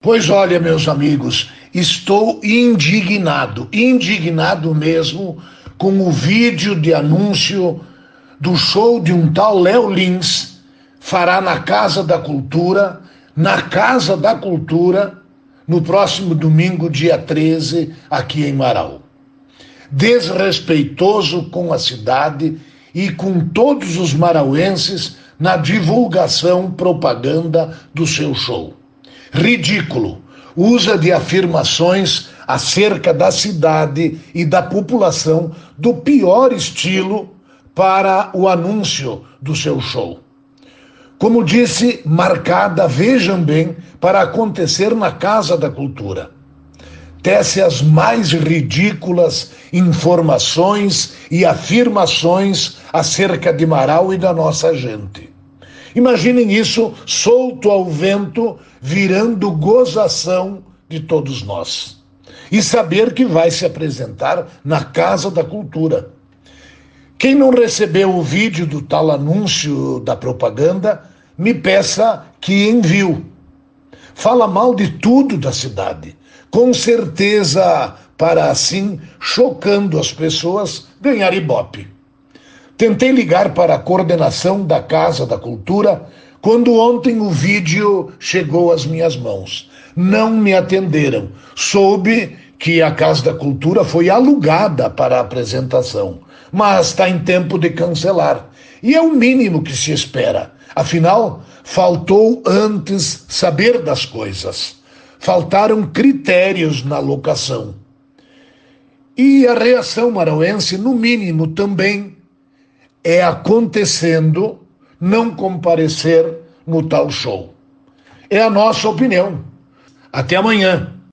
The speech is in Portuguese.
Pois olha, meus amigos, estou indignado mesmo com o vídeo de anúncio do show de um tal Léo Lins, fará na Casa da Cultura, no próximo domingo, dia 13, aqui em Marau. Desrespeitoso com a cidade e com todos os marauenses na divulgação propaganda do seu show. Ridículo. Usa de afirmações acerca da cidade e da população do pior estilo para o anúncio do seu show. Como disse, marcada, vejam bem, para acontecer na Casa da Cultura. Tece as mais ridículas informações e afirmações acerca de Marau e da nossa gente. Imaginem isso solto ao vento, virando gozação de todos nós. E saber que vai se apresentar na Casa da Cultura. Quem não recebeu o vídeo do tal anúncio da propaganda, me peça que envio. Fala mal de tudo da cidade. Com certeza, para assim, chocando as pessoas, ganhar ibope. Tentei ligar para a coordenação da Casa da Cultura quando ontem o vídeo chegou às minhas mãos. Não me atenderam. Soube que a Casa da Cultura foi alugada para a apresentação, mas está em tempo de cancelar. E é o mínimo que se espera. Afinal, faltou antes saber das coisas. Faltaram critérios na locação. E a reação marauense, no mínimo, também é acontecendo não comparecer no tal show. É a nossa opinião. Até amanhã.